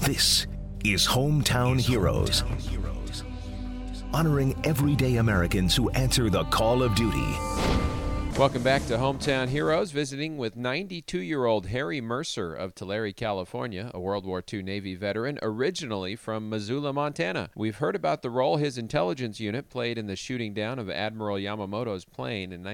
This is Hometown Heroes, honoring everyday Americans who answer the call of duty. Welcome back to Hometown Heroes, visiting with 92-year-old Harry Mercer of Tulare, California, a World War II Navy veteran, originally from Missoula, Montana. We've heard about the role his intelligence unit played in the shooting down of Admiral Yamamoto's plane in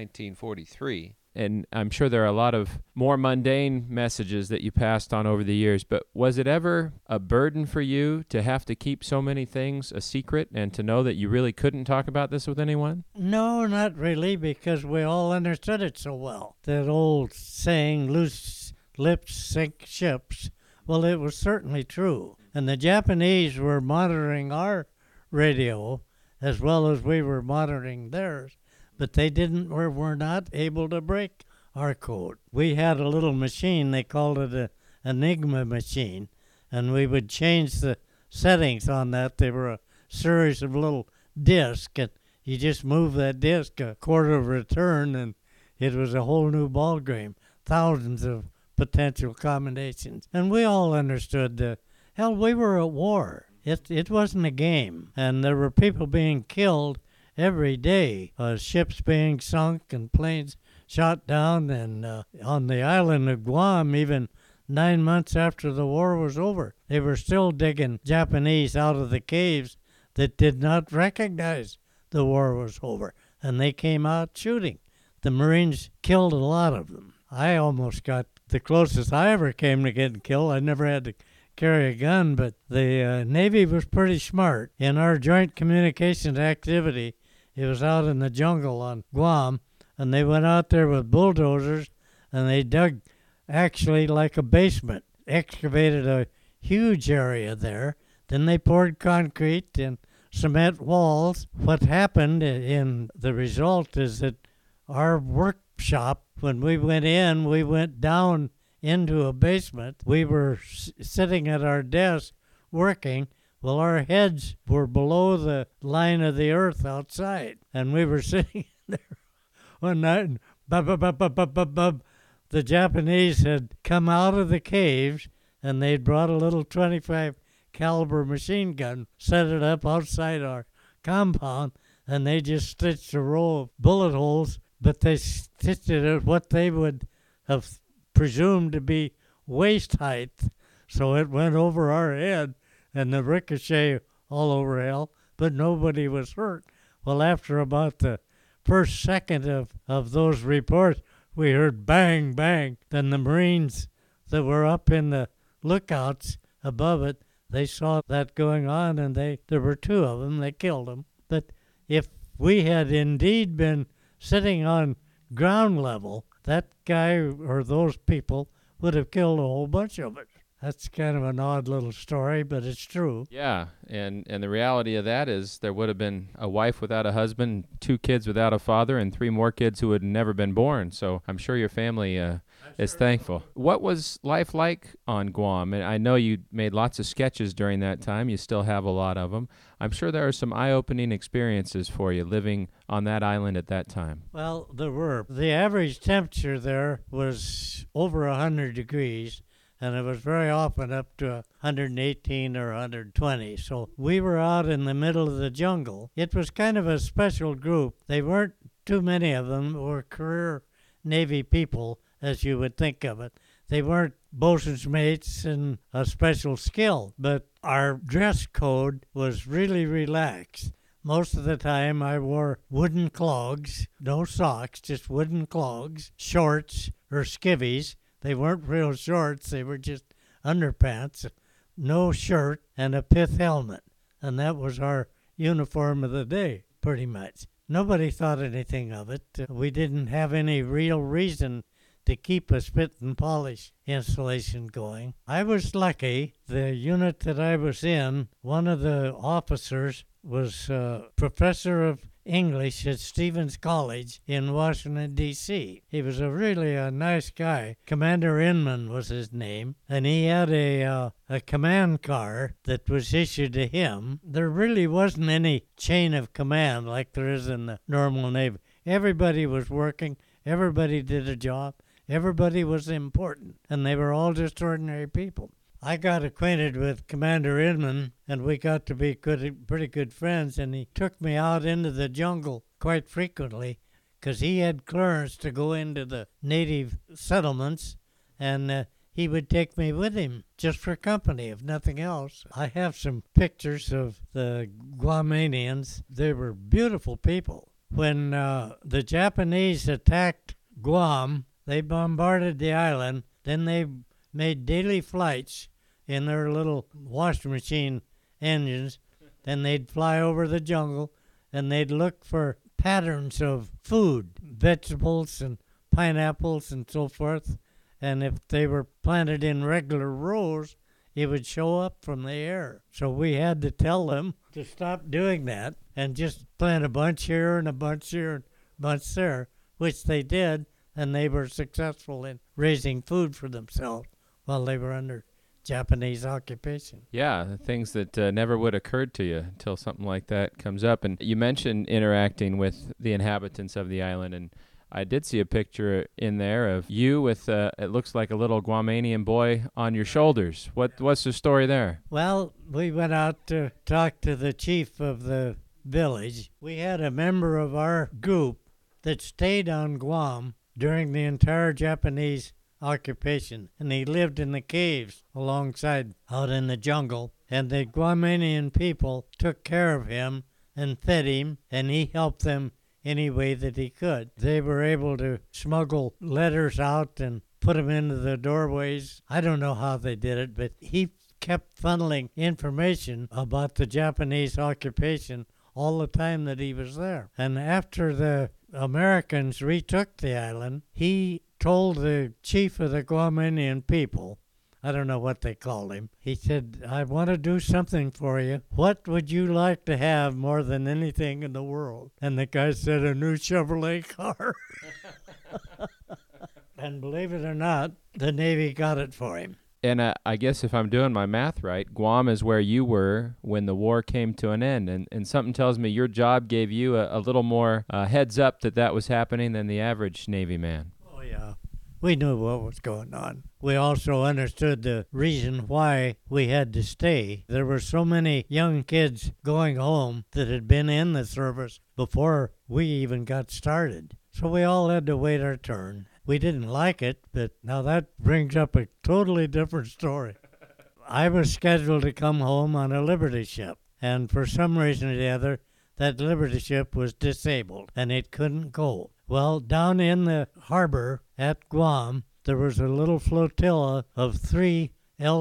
1943. And I'm sure there are a lot of more mundane messages that you passed on over the years, but was it ever a burden for you to have to keep so many things a secret and to know that you really couldn't talk about this with anyone? No, not really, because we all understood it so well. That old saying, loose lips sink ships, well, it was certainly true. And the Japanese were monitoring our radio as well as we were monitoring theirs. But they were not able to break our code. We had a little machine, they called it an Enigma machine, and we would change the settings on that. They were a series of little discs, and you just move that disc a quarter of a turn, and it was a whole new ball game. Thousands of potential combinations. And we all understood that, hell, we were at war. It wasn't a game, and there were people being killed every day, ships being sunk and planes shot down, and on the island of Guam, even 9 months after the war was over, they were still digging Japanese out of the caves that did not recognize the war was over, and they came out shooting. The Marines killed a lot of them. I almost got the closest I ever came to getting killed. I never had to carry a gun, but the Navy was pretty smart. In our joint communications activity, it was out in the jungle on Guam, and they went out there with bulldozers, and they dug actually like a basement, excavated a huge area there. Then they poured concrete and cement walls. What happened in the result is that our workshop, when we went in, we went down into a basement. We were sitting at our desk working. Well, our heads were below the line of the earth outside, and we were sitting there one night, and the Japanese had come out of the caves, and they'd brought a little 25 caliber machine gun, set it up outside our compound, and they just stitched a row of bullet holes, but they stitched it at what they would have presumed to be waist height, so it went over our head, and the ricochet all over hell, but nobody was hurt. Well, after about the first second of those reports, we heard bang, bang. Then the Marines that were up in the lookouts above it, they saw that going on, and there were two of them. They killed them. But if we had indeed been sitting on ground level, that guy or those people would have killed a whole bunch of us. That's kind of an odd little story, but it's true. Yeah, and the reality of that is there would have been a wife without a husband, 2 kids without a father, and 3 more kids who had never been born. So I'm sure your family is thankful. What was life like on Guam? And I know you made lots of sketches during that time. You still have a lot of them. I'm sure there are some eye-opening experiences for you living on that island at that time. Well, there were. The average temperature there was over 100 degrees. And it was very often up to 118 or 120. So we were out in the middle of the jungle. It was kind of a special group. They weren't too many of them were career Navy people, as you would think of it. They weren't bosun's mates and a special skill. But our dress code was really relaxed. Most of the time I wore wooden clogs, no socks, just wooden clogs, shorts or skivvies. They weren't real shorts, they were just underpants, no shirt, and a pith helmet. And that was our uniform of the day, pretty much. Nobody thought anything of it. We didn't have any real reason to keep a spit and polish installation going. I was lucky. The unit that I was in, one of the officers was a professor of English at Stevens College in Washington, D.C. He was really a nice guy. Commander Inman was his name, and he had a command car that was issued to him. There really wasn't any chain of command like there is in the normal Navy. Everybody was working. Everybody did a job. Everybody was important, and they were all just ordinary people. I got acquainted with Commander Inman, and we got to be pretty good friends, and he took me out into the jungle quite frequently because he had clearance to go into the native settlements, and he would take me with him just for company, if nothing else. I have some pictures of the Guamanians. They were beautiful people. When the Japanese attacked Guam, they bombarded the island. Then they made daily flights in their little washing machine engines. Then they'd fly over the jungle, and they'd look for patterns of food, vegetables and pineapples and so forth. And if they were planted in regular rows, it would show up from the air. So we had to tell them to stop doing that and just plant a bunch here and a bunch here and a bunch there, which they did, and they were successful in raising food for themselves while they were under Japanese occupation. Yeah, the things that never would have occurred to you until something like that comes up. And you mentioned interacting with the inhabitants of the island, and I did see a picture in there of you with, it looks like a little Guamanian boy on your shoulders. What's the story there? Well, we went out to talk to the chief of the village. We had a member of our group that stayed on Guam during the entire Japanese occupation, and he lived in the caves alongside out in the jungle, and the Guamanian people took care of him and fed him, and he helped them any way that he could. They were able to smuggle letters out and put them into the doorways. I don't know how they did it, but he kept funneling information about the Japanese occupation all the time that he was there. And after the Americans retook the island, he told the chief of the Guamanian people, I don't know what they called him, he said, I want to do something for you. What would you like to have more than anything in the world? And the guy said, a new Chevrolet car. And believe it or not, the Navy got it for him. And I guess if I'm doing my math right, Guam is where you were when the war came to an end. And something tells me your job gave you a little more heads up that was happening than the average Navy man. Oh, yeah. We knew what was going on. We also understood the reason why we had to stay. There were so many young kids going home that had been in the service before we even got started. So we all had to wait our turn. We didn't like it, but now that brings up a totally different story. I was scheduled to come home on a Liberty ship, and for some reason or the other, that Liberty ship was disabled, and it couldn't go. Well, down in the harbor at Guam, there was a little flotilla of 3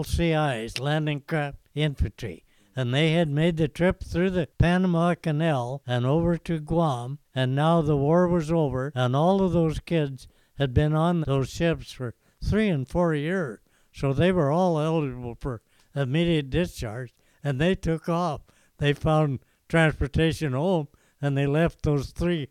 LCIs, landing craft infantry, and they had made the trip through the Panama Canal and over to Guam, and now the war was over, and all of those kids had been on those ships for 3 and 4 years, so they were all eligible for immediate discharge, and they took off. They found transportation home, and they left those 3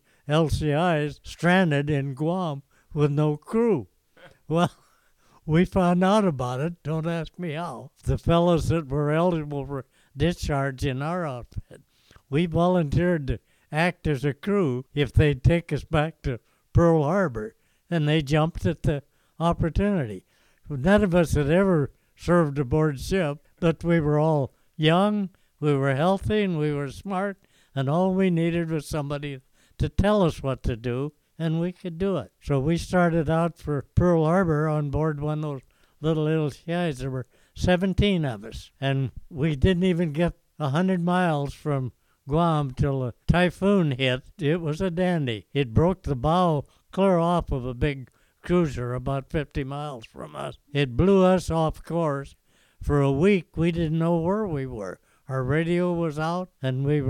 LCIs stranded in Guam with no crew. Well, we found out about it. Don't ask me how. The fellows that were eligible for discharge in our outfit, we volunteered to act as a crew if they'd take us back to Pearl Harbor, and they jumped at the opportunity. None of us had ever served aboard ship, but we were all young, we were healthy, and we were smart, and all we needed was somebody to tell us what to do, and we could do it. So we started out for Pearl Harbor on board one of those little LCIs. There were 17 of us, and we didn't even get 100 miles from Guam till a typhoon hit. It was a dandy. It broke the bow clear off of a big cruiser about 50 miles from us. It blew us off course. For a week, we didn't know where we were. Our radio was out, and we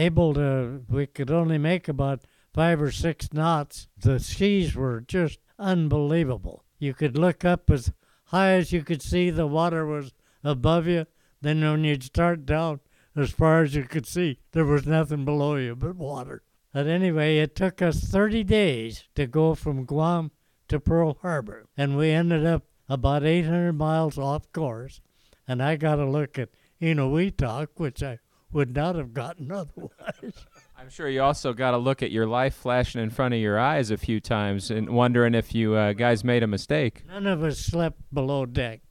could only make about 5 or 6 knots. The seas were just unbelievable. You could look up as high as you could see. The water was above you. Then when you'd start down, as far as you could see, there was nothing below you but water. But anyway, it took us 30 days to go from Guam to Pearl Harbor, and we ended up about 800 miles off course, and I got a look at Inuiatak, which I would not have gotten otherwise. I'm sure you also got a look at your life flashing in front of your eyes a few times and wondering if you guys made a mistake. None of us slept below deck.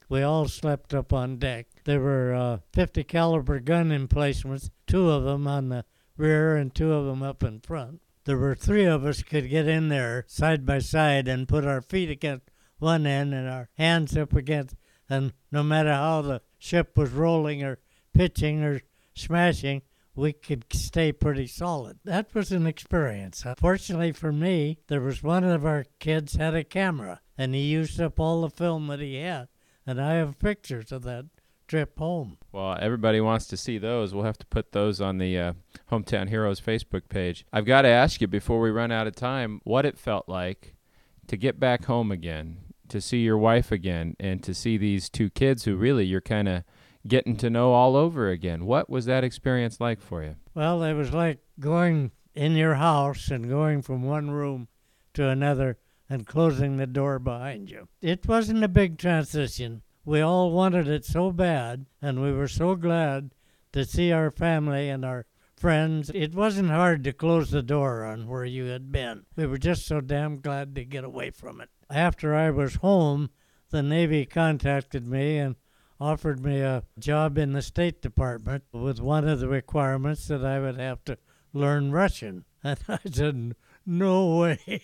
we all slept up on deck. There were 50 caliber gun emplacements, 2 of them on the rear and 2 of them up in front. There were 3 of us could get in there side by side and put our feet against one end and our hands up against, and no matter how the ship was rolling or pitching or smashing, we could stay pretty solid. That was an experience. Fortunately for me, there was one of our kids had a camera, and he used up all the film that he had, and I have pictures of that trip home. Well, everybody wants to see those. We'll have to put those on the Hometown Heroes Facebook page. I've got to ask you before we run out of time what it felt like to get back home again, to see your wife again, and to see these 2 kids who really you're kind of getting to know all over again. What was that experience like for you? Well, it was like going in your house and going from one room to another and closing the door behind you. It wasn't a big transition. We all wanted it so bad, and we were so glad to see our family and our friends. It wasn't hard to close the door on where you had been. We were just so damn glad to get away from it. After I was home, the Navy contacted me and offered me a job in the State Department with one of the requirements that I would have to learn Russian. And I said, no way.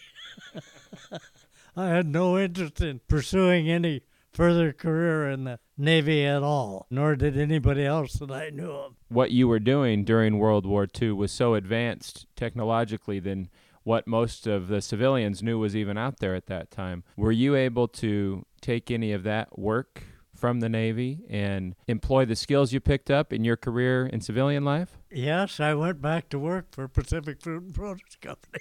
I had no interest in pursuing any further career in the Navy at all, nor did anybody else that I knew of. What you were doing during World War II was so advanced technologically than what most of the civilians knew was even out there at that time. Were you able to take any of that work from the Navy and employ the skills you picked up in your career in civilian life? Yes, I went back to work for Pacific Fruit and Produce Company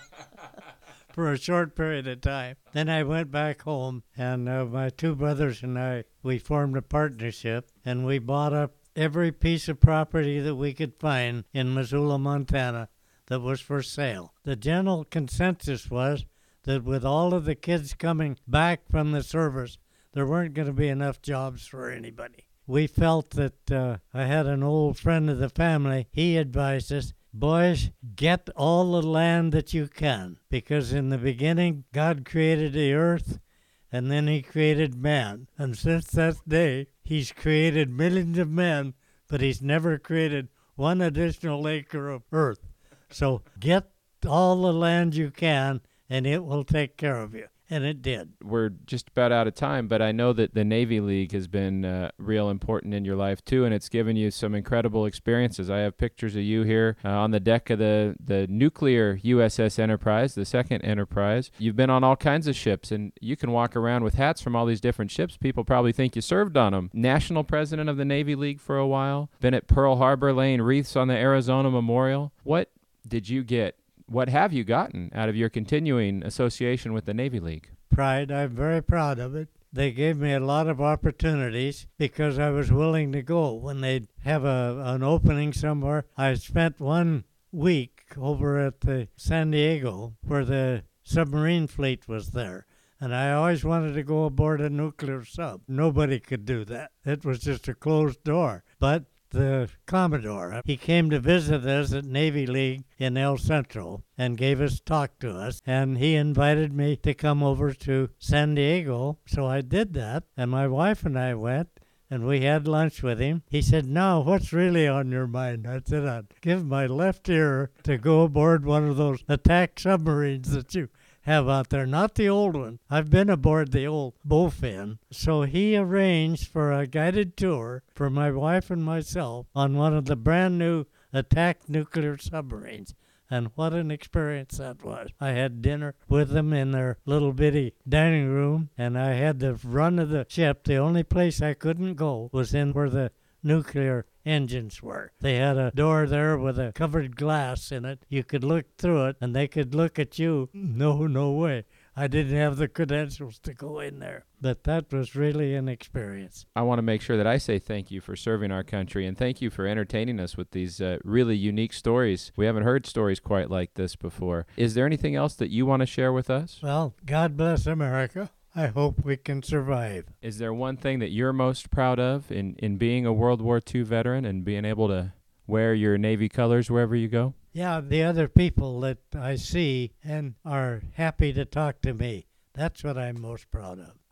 for a short period of time. Then I went back home, and my 2 brothers and I, we formed a partnership, and we bought up every piece of property that we could find in Missoula, Montana that was for sale. The general consensus was that with all of the kids coming back from the service, there weren't going to be enough jobs for anybody. We felt that I had an old friend of the family. He advised us, boys, get all the land that you can, because in the beginning, God created the earth, and then he created man. And since that day, he's created millions of men, but he's never created one additional acre of earth. So get all the land you can, and it will take care of you. And it did. We're just about out of time, but I know that the Navy League has been real important in your life, too, and it's given you some incredible experiences. I have pictures of you here on the deck of the nuclear USS Enterprise, the second Enterprise. You've been on all kinds of ships, and you can walk around with hats from all these different ships. People probably think you served on them. National president of the Navy League for a while. Been at Pearl Harbor laying wreaths on the Arizona Memorial. What did you get? What have you gotten out of your continuing association with the Navy League? Pride. I'm very proud of it. They gave me a lot of opportunities because I was willing to go. When they'd have an opening somewhere, I spent 1 week over at the San Diego where the submarine fleet was there. And I always wanted to go aboard a nuclear sub. Nobody could do that. It was just a closed door. But the Commodore, he came to visit us at Navy League in El Centro and gave us talk to us, and he invited me to come over to San Diego, so I did that, and my wife and I went, and we had lunch with him. He said, now, what's really on your mind? I said, I'd give my left ear to go aboard one of those attack submarines that you have out there, not the old one. I've been aboard the old Bowfin. So he arranged for a guided tour for my wife and myself on one of the brand new attack nuclear submarines. And what an experience that was. I had dinner with them in their little bitty dining room, and I had the run of the ship. The only place I couldn't go was in where the nuclear engines were. They had a door there with a covered glass in it. You could look through it, and they could look at you. No way. I didn't have the credentials to go in there. But that was really an experience. I want to make sure that I say thank you for serving our country, and thank you for entertaining us with these really unique stories. We haven't heard stories quite like this before. Is there anything else that you want to share with us? Well, God bless America. I hope we can survive. Is there one thing that you're most proud of in being a World War II veteran and being able to wear your Navy colors wherever you go? Yeah, the other people that I see and are happy to talk to me. That's what I'm most proud of.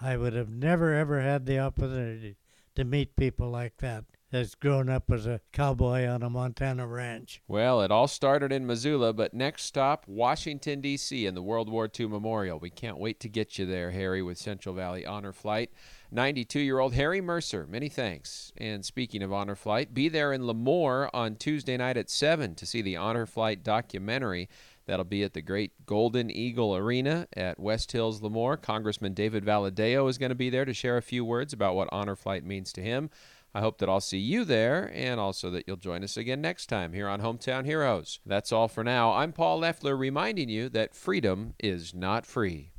I would have never, ever had the opportunity to meet people like that as grown up as a cowboy on a Montana ranch. Well, it all started in Missoula, but next stop, Washington, D.C. and the World War II Memorial. We can't wait to get you there, Harry, with Central Valley Honor Flight. 92-year-old Harry Mercer, many thanks. And speaking of Honor Flight, be there in Lemoore on Tuesday night at 7 to see the Honor Flight documentary. That'll be at the great Golden Eagle Arena at West Hills, Lemoore. Congressman David Valadao is going to be there to share a few words about what Honor Flight means to him. I hope that I'll see you there, and also that you'll join us again next time here on Hometown Heroes. That's all for now. I'm Paul Leffler reminding you that freedom is not free.